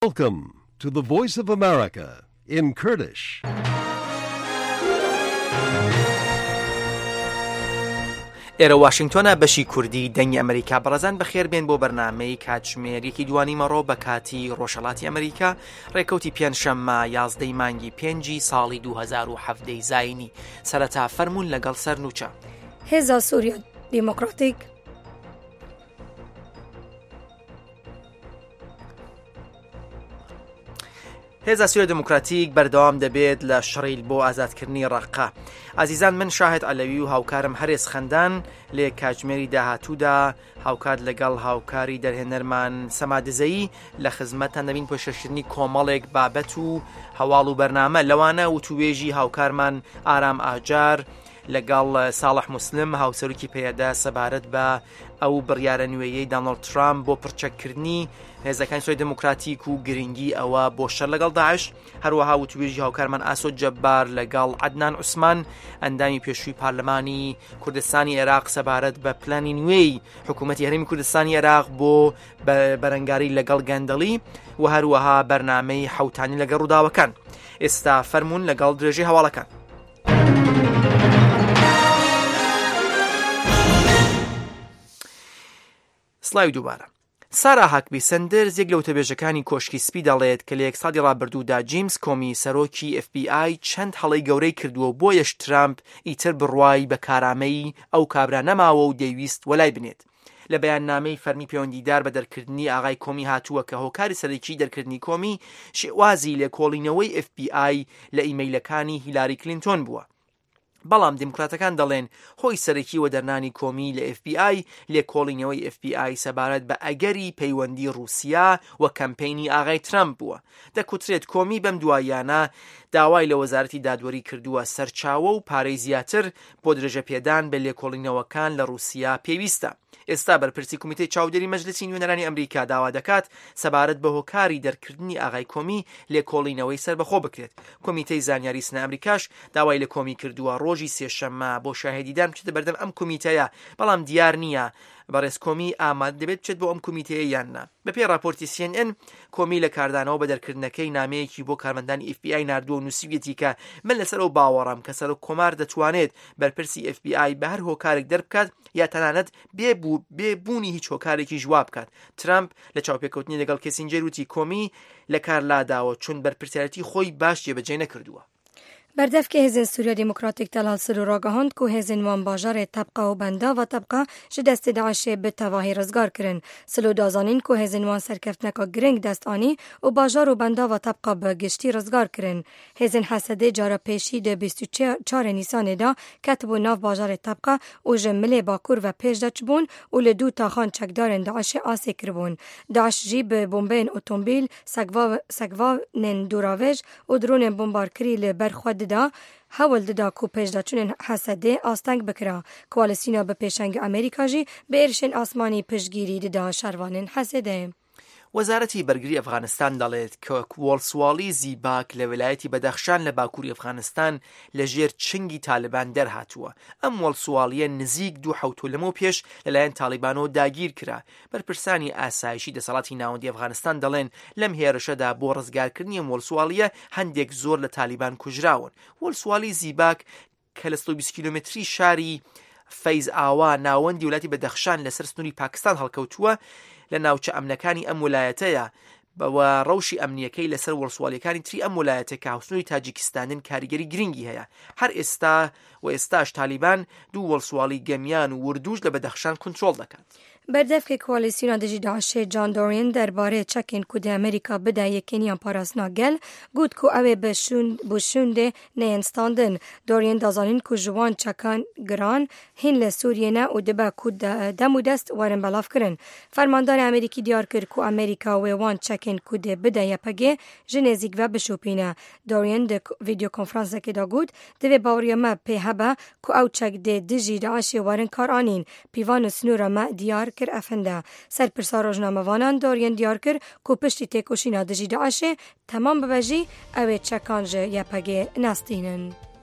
Welcome to the Voice of America in Kurdish. ئێرە واشنگتۆنە بەشی کوردی دەنگی ئەمریکا بەڕێزان بەخێربێن بۆ بەرنامەی کاتژمێریەکی دوانی مەڕۆ بە کاتی ڕۆژهەڵاتی ئەمریکا ڕێکەوتی پێنجشەممە 11 مانگی 5 ساڵی 2017 زاینی سەرەتا فەرموون لەگەڵ سەرنووچە هێزا سووریا دیموکراتیک هێزا سووریا دموکراتیک بەردەوام دەبێت لە شڕیل بۆ ئازادکردنی ڕەقا. ئازیزان من شاهد عەلەوی و هاوکارم هەرێز خەندان لێ کاتژمێری داهاتوودا هاوکات لەگەڵ هاوکاری دەرهێنەرمان سەمادزەیی لە خزمەتان دەبین پێشەشتنی کۆمەڵێک بابەت و هەواڵ و بەرنامە لەوانە وتوێژی هاوکارمان ئارام ئاجار لەگەڵ ساڵح موسلم هاوسەرکی پێیەدا سەبارەت بە ئەو بڕیارە نوێیەی دانڵد ترامپ بۆ پرچەکردنی هێزەکانی سووریا دموکراتیک و گرنگی ئەوە بۆ شەر لەگەڵ داعش هەروەها وتوێژی هاوکارمان ئاسۆ جەبار لەگەڵ عەدنان عوسمان ئەندامی پێشووی پارلەمانی کوردستانی عێراق سەبارەت بە پلانی نوێی حکوومەتی هەرێمی کوردستانی عێراق بۆ بەرەنگاری لەگەڵ گەندەڵی و هەروەها بەرنامەی حەوتانی لەگەڵ ڕووداوەکان. ئێستا فەرموون لەگەڵ درێژەی هەواڵەکان. سڵاوی دووبارە. سارا هاکبی سەندرز یەک لە وتەبێژەکانی کۆشکی سپی دەڵێت کە لە یەک ساڵی ڕابردوودا جیمز کۆمی سەرۆکی FBI چەند هەڵەی گەورەی کردووە بۆ یەش ترامپ ئیتر بڕوای بە کارامەی ئەو کابرا نەماوە و دەیویست وەلای بنێت. لە بەیاننامەی فەرمی پەیوەندیدار بە دەرکردنی ئاغای کۆمی هاتووە کە هۆکاری سەرەکی دەرکردنی کۆمی شێوازی لێکۆڵینەوەی FBI لە ئیمەیلەکانی هیلاری کلینتۆن بووە. بەڵام دیموکراتەکان دەڵێن هۆی سەرەکی و دەرنانی کۆمی لە FBI لێکۆڵینەوەی FBI سەبارەت بە ئەگەری پەیوەندی رووسیا و کەمپینی ئاغای ترامپ بووە. دەکوترێت کۆمی بەم دواییانە داوای لە وەزارەتی دادوەری کردووە سەرچاوە و پارەی زیاتر بۆ درێژە پێدان بە لێکۆڵینەوەکان لە رووسیا پێویستە. ئێستا بەرپرسی کۆمیتەی چاودێری مەجلیسی نوێنەرانی ئەمریکا داوا دەکات سەبارەت بە هۆکاری دەرکردنی ئاغای کۆمی لێکۆڵینەوەی سەربەخۆ بکرێت. کۆمیتەی زانیاری سنە ئەمریکاش داوای لە کۆمی کردووە ڕۆژی سێشەممە بۆ شاهێدیدان بچێتە بەردەم ئەم کۆمیتەیە بەڵام دیار نییە بەڕێز کۆمی ئامادە دەبێت بچێت بۆ ئەم کۆمیتەیە یاننا. بەپێی راپۆرتی CNN کۆمی لە کاردانەوە بە دەرکردنەکەی نامەیەکی بۆ کارمەندانی FBI ناردووە و نووسیویەتی کە من لەسەر ئەو باوەڕام کە سەرۆک کۆمار دەتوانێت بەرپرسی FBI بە هەر هۆکارێک دەربکات یا تەنانەت بێبوونی هیچ هۆکارێکی جواب بکات. ترامپ لە چاوپێکەوتنی لەگەڵ کێسینجەر وتی کۆمی لە کار لاداوە چون بەرپرسیارەتی خۆی باش جێبەجێ نەکردووە. بردف که هزین سوریا دیموکراتیک تلال سر را گهاند که هزین وان باجار طبقه و بنده و طبقه شدست داعش به تواهی رزگار کرن سلو دازانین که هزین وان سرکفتنک گرنگ دست آنی و باجار و بنده و طبقه به گشتی رزگار کرن هزین حسده جارا پیشی ده 24 نیسان دا کتب و ناف باجار طبقه و جمله باکور و پیش دا چبون و لدو تاخان چکدارن داعش آسی کربون داعش جی به بمبین اتومبیل سگوا نن دوراویج و درون بمبارکری لبرخود دا هول دا کو پیشدا چون حسده آستنگ بکرا کوالسینا به پیشنگ امریکا جی به ارشن آسمانی پشگیری دا شروانن حسده. وەزارەتی بەرگری ئەفغانستان دەڵێت کە وەڵسواڵی زیباک لە ویلایەتی بەدەخشان لە باکووری ئەفغانستان لەژێر چنگی تاالبان دەرهاتووە. ئەم وەڵسواڵیە نزیک 2 حوتۆ لەمە پێش لەلایەن تاالبانەوە داگیر کرا. بەرپرسانی ئاسایشی دەسەڵاتی ناوەندی ئەفغانستان دەڵێن لەم هێرشەدا بۆ ڕزگارکردنی ئەم وەڵسواڵیە هەندێک زۆر لە تاالبان کوژراون. وەڵسواڵی زیباک کە لە 120 کیلومتری شاری فەیز ئاوا ناوەندی وڵاتی بەدەخشان لەسەر سنووری پاکستان هەڵکەوتووە لە ناوچە ئەمنەکانی ئەم ویلایەتەیە بەوە ڕەوشی ئەمنیەکەی لەسەر وەڵسواڵیەکانی تری ئەم ویلایەتە کە هاوسنووری تاجیکستانن کاریگەری گرنگی هەیە. هەر ئێستاش تاالبان 2 وەڵسواڵی گەمیان و وردوش لە بەدەخشان کنترۆل دەکات. بردف که کوالسیون دژی داعش جان دورین درباره چکین کود امریکا بده یکینیان پاراسنا گل گود کو اوه بشونده نینستاندن دورین دازانین کو جوان چکان گران هین لسوریه نه و دبا کود دمو دست وارن بلاف کرن. فرماندار امریکی دیار کرد کو امریکا و وان چکین کود بده یپگه جنزیک و بشوپینه. دورین ده ویدیو کنفرانس که دا گود دوی باوریا ما پی هبه کو او چک ده دژی داعش وارن کار آنین پیوان سنورا ما دیار کر افنده سرپرسا روزنامه‌وانان دارین دیار کر کو پشتی تکوشینا دژی داعش تمام ببجی اوه چکانج یپگه نستینن.